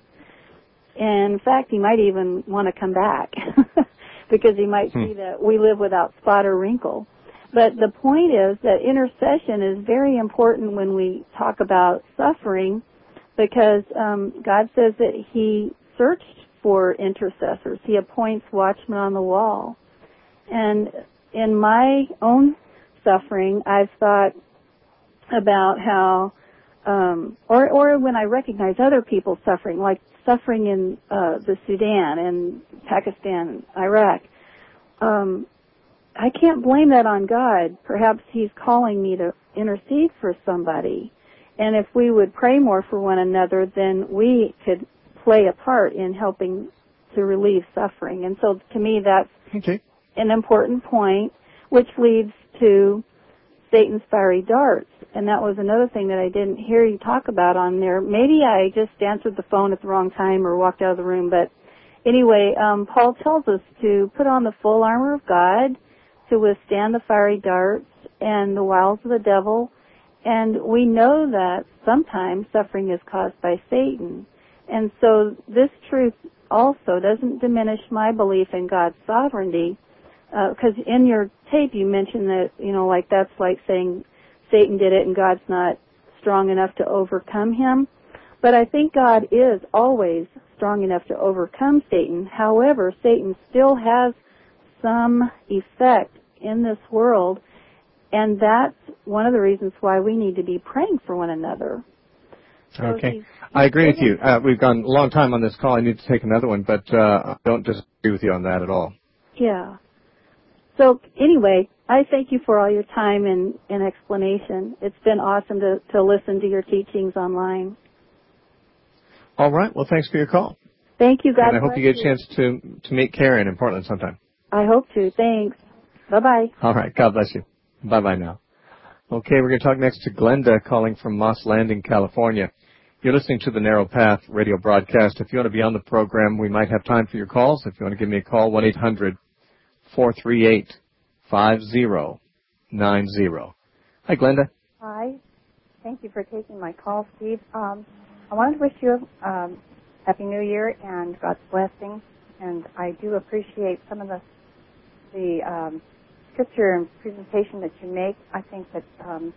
And in fact, he might even want to come back because he might hmm. see that we live without spot or wrinkle. But the point is that intercession is very important when we talk about suffering, because um, God says that He searched for intercessors. He appoints watchmen on the wall. And in my own suffering, I've thought about how, um, or, or when I recognize other people suffering, like suffering in uh, the Sudan and Pakistan, Iraq, um, I can't blame that on God. Perhaps He's calling me to intercede for somebody. And if we would pray more for one another, then we could play a part in helping to relieve suffering. And so to me, that's okay. an important point, which leads to Satan's fiery darts. And that was another thing that I didn't hear you talk about on there. Maybe I just answered the phone at the wrong time or walked out of the room. But anyway, um, Paul tells us to put on the full armor of God to withstand the fiery darts and the wiles of the devil. And we know that sometimes suffering is caused by Satan. And so this truth also doesn't diminish my belief in God's sovereignty, because uh, in your tape you mentioned that, you know, like that's like saying Satan did it and God's not strong enough to overcome him. But I think God is always strong enough to overcome Satan. However, Satan still has some effect in this world, and that's one of the reasons why we need to be praying for one another. So okay. he's, he's I agree with you. Uh, we've gone a long time on this call. I need to take another one, but uh, I don't disagree with you on that at all. Yeah. So anyway, I thank you for all your time and, and explanation. It's been awesome to, to listen to your teachings online. All right. Well, thanks for your call. Thank you, God And I hope bless you get a you. chance to, to meet Karen in Portland sometime. I hope to. Thanks. Bye-bye. All right. God bless you. Bye-bye now. Okay, we're going to talk next to Glenda calling from Moss Landing, California. You're listening to the Narrow Path radio broadcast. If you want to be on the program, we might have time for your calls. If you want to give me a call, one eight hundred four three eight five zero nine zero. Hi, Glenda. Hi. Thank you for taking my call, Steve. Um, I wanted to wish you a um, Happy New Year and God's blessing. And I do appreciate some of the the um, scripture and presentation that you make. I think that um,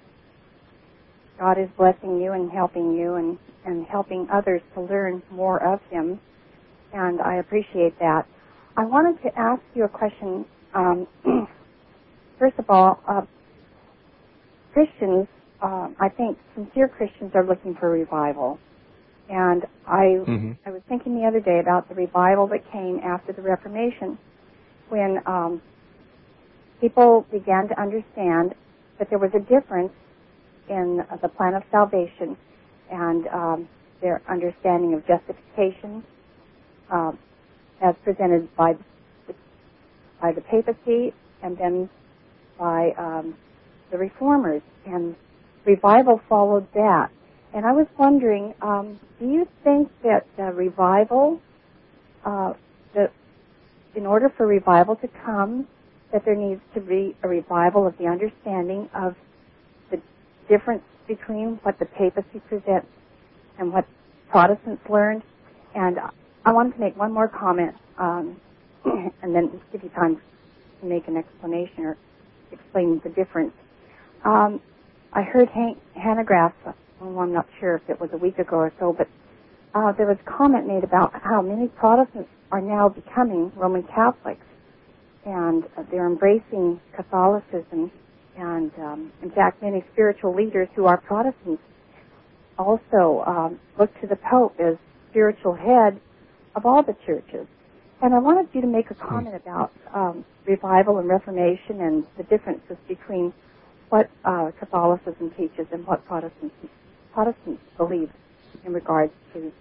God is blessing you and helping you and, and helping others to learn more of Him. And I appreciate that. I wanted to ask you a question. Um, first of all, uh, Christians, uh, I think sincere Christians are looking for revival. And I, mm-hmm. I was thinking the other day about the revival that came after the Reformation, when um, people began to understand that there was a difference in uh, the plan of salvation and um, their understanding of justification uh, as presented by the, by the papacy and then by um, the reformers. And revival followed that. And I was wondering, um, do you think that uh, revival, uh, that in order for revival to come, that there needs to be a revival of the understanding of the difference between what the papacy presents and what Protestants learned? And I wanted to make one more comment, um, and then give you time to make an explanation or explain the difference. Um, I heard Hank Hanegraaff, well, I'm not sure if it was a week ago or so, but uh, there was a comment made about how many Protestants are now becoming Roman Catholics, and uh, they're embracing Catholicism, and um, in fact, many spiritual leaders who are Protestants also um, look to the Pope as spiritual head of all the churches. And I wanted you to make a comment about um, revival and Reformation and the differences between what uh, Catholicism teaches and what Protestants Protestants believe in regards to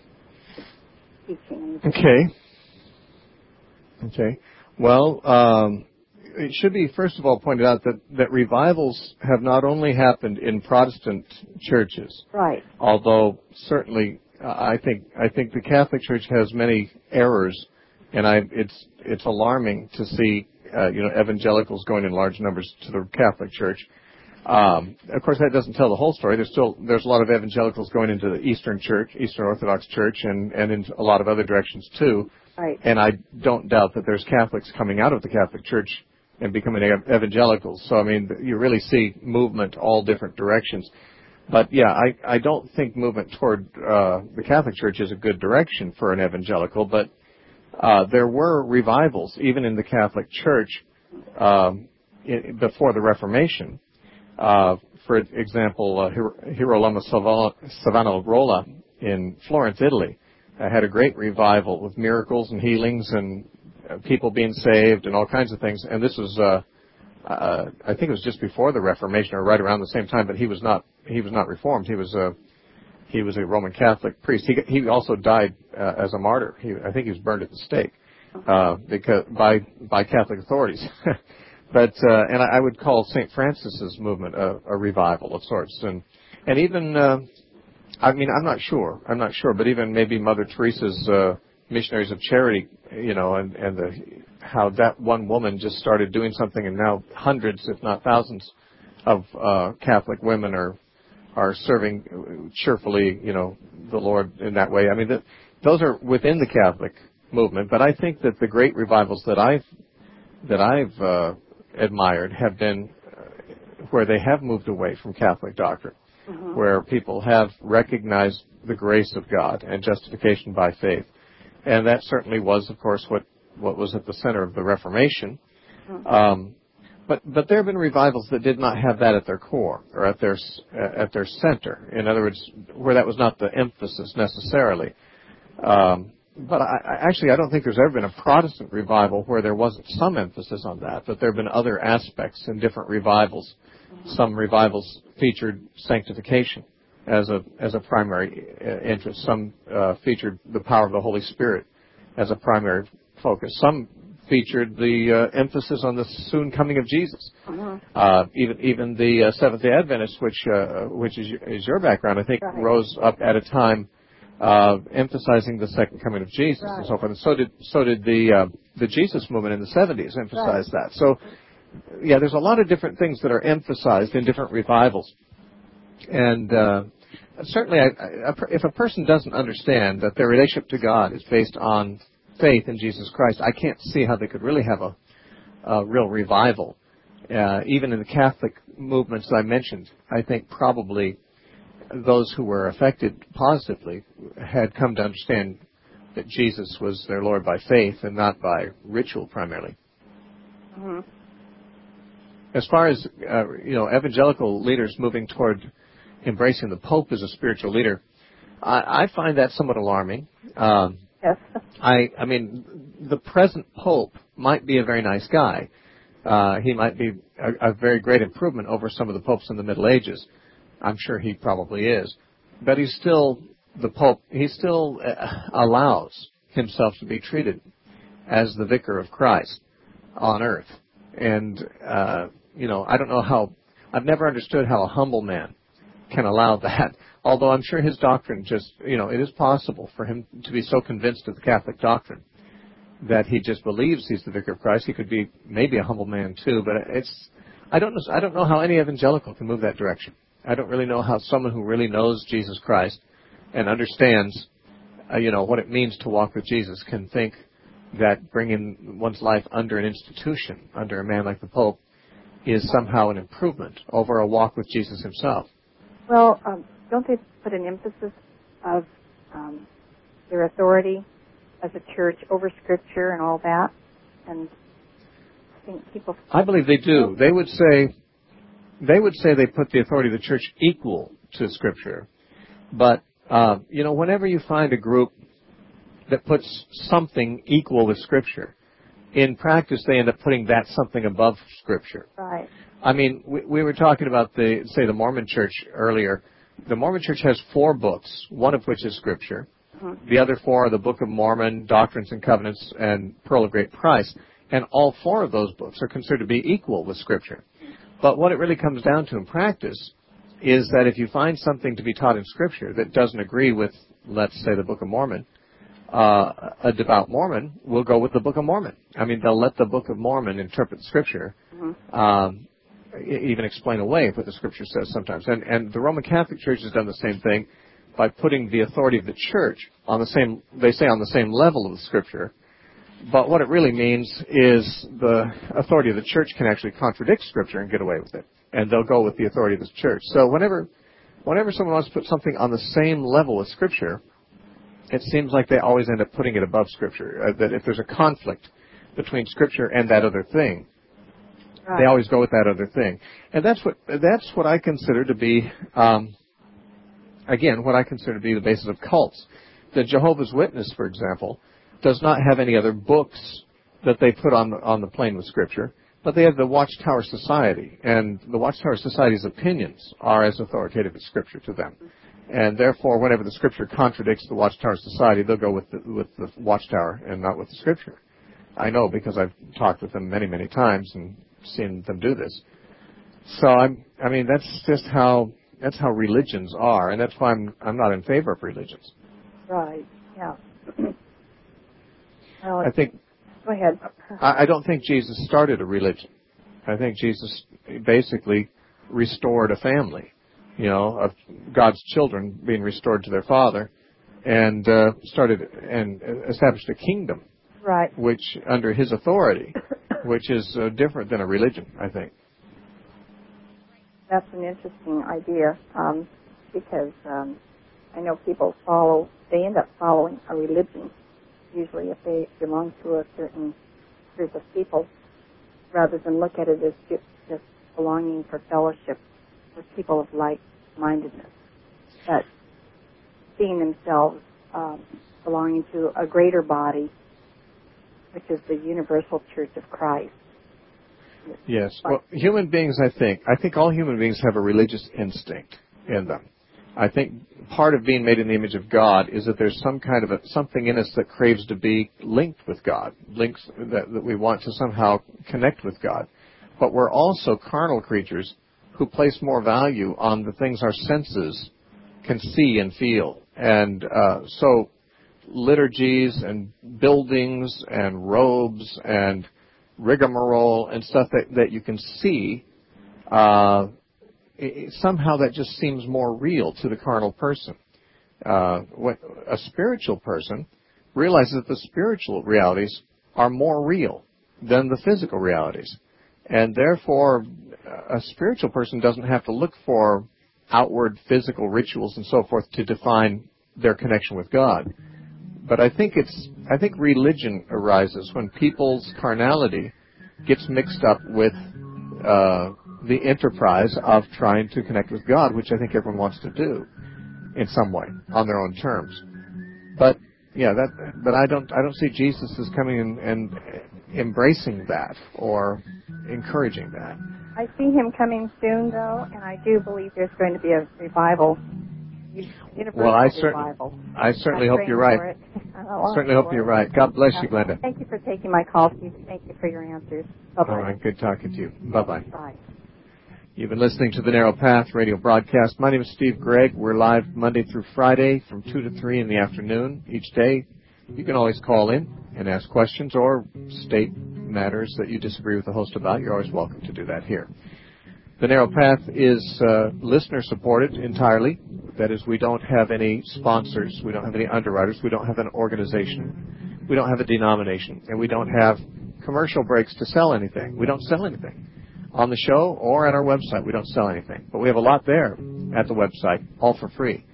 teaching. Okay. Okay. Well, um, it should be first of all pointed out that, that revivals have not only happened in Protestant churches, right? Although certainly uh, I think I think the Catholic Church has many errors, and I it's it's alarming to see uh, you know evangelicals going in large numbers to the Catholic Church. Um, of course, that doesn't tell the whole story. There's still there's a lot of evangelicals going into the Eastern Church, Eastern Orthodox Church, and and in a lot of other directions too. Right. And I don't doubt that there's Catholics coming out of the Catholic Church and becoming evangelicals. So I mean, you really see movement all different directions. But yeah, I, I don't think movement toward uh, the Catholic Church is a good direction for an evangelical, but uh, there were revivals, even in the Catholic Church, um, in, before the Reformation. Uh, for example, uh, Hir- Girolamo Savonarola in Florence, Italy, uh, had a great revival with miracles and healings and uh, people being saved and all kinds of things. And this was, uh, uh, I think it was just before the Reformation or right around the same time. But he was not, he was not Reformed. He was a, he was a Roman Catholic priest. He he also died uh, as a martyr. He, I think he was burned at the stake uh, because by by Catholic authorities. But uh, and I would call Saint Francis's movement a, a revival of sorts, and and even uh, I mean I'm not sure I'm not sure, but even maybe Mother Teresa's uh, Missionaries of Charity, you know, and and the, how that one woman just started doing something, and now hundreds, if not thousands, of uh, Catholic women are are serving cheerfully, you know, the Lord in that way. I mean, the, those are within the Catholic movement, but I think that the great revivals that I've that I've uh, admired have been uh, where they have moved away from Catholic doctrine, mm-hmm. where people have recognized the grace of God and justification by faith. And that certainly was, of course, what, what was at the center of the Reformation. Mm-hmm. Um, but but there have been revivals that did not have that at their core or at their at their center. In other words, where that was not the emphasis necessarily. Um, But I, I, actually, I don't think there's ever been a Protestant revival where there wasn't some emphasis on that, but there have been other aspects in different revivals. Some revivals featured sanctification as a as a primary interest. Some uh, featured the power of the Holy Spirit as a primary focus. Some featured the uh, emphasis on the soon coming of Jesus. Uh-huh. Uh, even even the uh, Seventh-day Adventists, which uh, which is, is your background, I think, right. rose up at a time Uh, emphasizing the second coming of Jesus right. and so forth. And so did so did the uh, the Jesus movement in the seventies emphasize right. that. So, yeah, there's a lot of different things that are emphasized in different revivals. And uh, certainly, I, I, if a person doesn't understand that their relationship to God is based on faith in Jesus Christ, I can't see how they could really have a, a real revival. Uh, even in the Catholic movements I mentioned, I think probably those who were affected positively had come to understand that Jesus was their Lord by faith and not by ritual primarily. Mm-hmm. As far as, uh, you know, evangelical leaders moving toward embracing the Pope as a spiritual leader, I, I find that somewhat alarming. Um, yes. I, I mean, the present Pope might be a very nice guy. Uh, he might be a, a very great improvement over some of the popes in the Middle Ages. I'm sure he probably is. But he's still, the Pope, he still uh, allows himself to be treated as the vicar of Christ on earth. And, uh, you know, I don't know how, I've never understood how a humble man can allow that. Although I'm sure his doctrine just, you know, it is possible for him to be so convinced of the Catholic doctrine that he just believes he's the vicar of Christ. He could be maybe a humble man too, but it's, I don't know, I don't know how any evangelical can move that direction. I don't really know how someone who really knows Jesus Christ and understands, uh, you know, what it means to walk with Jesus can think that bringing one's life under an institution, under a man like the Pope, is somehow an improvement over a walk with Jesus himself. Well, um, don't they put an emphasis of um, their authority as a church over Scripture and all that? And I think people... I believe they do. They would say... They would say they put the authority of the church equal to Scripture. But, uh, you know, whenever you find a group that puts something equal with Scripture, in practice they end up putting that something above Scripture. Right. I mean, we, we were talking about, the, say, the Mormon Church earlier. The Mormon Church has four books, one of which is Scripture. Mm-hmm. The other four are the Book of Mormon, Doctrines and Covenants, and Pearl of Great Price. And all four of those books are considered to be equal with Scripture. But what it really comes down to in practice is that if you find something to be taught in Scripture that doesn't agree with, let's say, the Book of Mormon, uh, a devout Mormon will go with the Book of Mormon. I mean, they'll let the Book of Mormon interpret Scripture, mm-hmm. um, even explain away what the Scripture says sometimes. And, and the Roman Catholic Church has done the same thing by putting the authority of the Church on the same, they say, on the same level of the Scripture. But what it really means is the authority of the church can actually contradict Scripture and get away with it. And they'll go with the authority of the church. So whenever whenever someone wants to put something on the same level as Scripture, it seems like they always end up putting it above Scripture. Uh, that if there's a conflict between Scripture and that other thing, right. they always go with that other thing. And that's what that's what I consider to be, um, again, what I consider to be the basis of cults. The Jehovah's Witness, for example, does not have any other books that they put on the, on the plane with Scripture, but they have the Watchtower Society, and the Watchtower Society's opinions are as authoritative as Scripture to them. And therefore, whenever the Scripture contradicts the Watchtower Society, they'll go with the, with the Watchtower and not with the Scripture. I know because I've talked with them many, many times and seen them do this. So I'm, I mean, that's just how that's how religions are, and that's why I'm I'm not in favor of religions. Right. Yeah. well, I think. Go ahead. I don't think Jesus started a religion. I think Jesus basically restored a family, you know, of God's children being restored to their Father, and uh, started and established a kingdom, right? Which under His authority, which is uh, different than a religion, I think. That's an interesting idea um, because um, I know people follow. They end up following a religion. Usually if they belong to a certain group of people, rather than look at it as just, just belonging for fellowship with people of like-mindedness, but seeing themselves um, belonging to a greater body, which is the universal church of Christ. Yes. Well, human beings, I think, I think all human beings have a religious instinct in them. I think part of being made in the image of God is that there's some kind of a, something in us that craves to be linked with God, links that, that we want to somehow connect with God. But we're also carnal creatures who place more value on the things our senses can see and feel. And uh, so liturgies and buildings and robes and rigmarole and stuff that, that you can see, uh, it, somehow that just seems more real to the carnal person. Uh, what, a spiritual person realizes that the spiritual realities are more real than the physical realities. And therefore, a spiritual person doesn't have to look for outward physical rituals and so forth to define their connection with God. But I think it's, I think religion arises when people's carnality gets mixed up with uh, the enterprise of trying to connect with God, which I think everyone wants to do in some way on their own terms. But yeah, that. But I don't. I don't see Jesus as coming in and embracing that or encouraging that. I see him coming soon, though, and I do believe there's going to be a revival. Universal well, I certainly, revival. I certainly hope you're right. I certainly hope you're right. God bless you, Glenda. Thank you for taking my call, Steve. Thank you for your answers. Bye-bye. All right, good talking to you. Bye-bye. Bye. You've been listening to the Narrow Path radio broadcast. My name is Steve Gregg. We're live Monday through Friday from two to three in the afternoon each day. You can always call in and ask questions or state matters that you disagree with the host about. You're always welcome to do that here. The Narrow Path is uh, listener-supported entirely. That is, we don't have any sponsors. We don't have any underwriters. We don't have an organization. We don't have a denomination. And we don't have commercial breaks to sell anything. We don't sell anything. On the show or at our website, we don't sell anything. But we have a lot there at the website, all for free.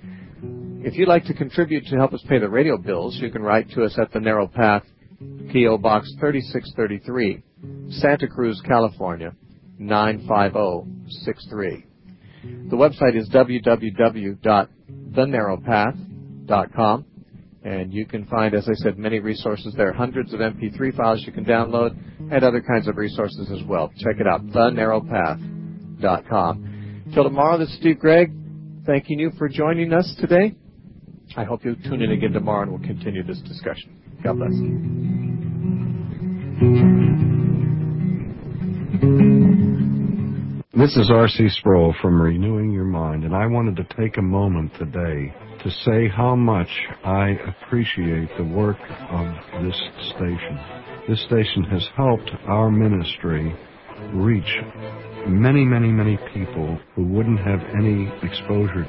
If you'd like to contribute to help us pay the radio bills, you can write to us at the Narrow Path, P O Box thirty-six thirty-three, Santa Cruz, California, nine five zero six three. The website is w w w dot the narrow path dot com, and you can find, as I said, many resources there, hundreds of M P three files you can download, and other kinds of resources as well. Check it out, the narrow path dot com. Till tomorrow, this is Steve Gregg, thanking you for joining us today. I hope you'll tune in again tomorrow, and we'll continue this discussion. God bless you. This is R C Sproul from Renewing Your Mind, and I wanted to take a moment today to say how much I appreciate the work of this station. This station has helped our ministry reach many, many, many people who wouldn't have any exposure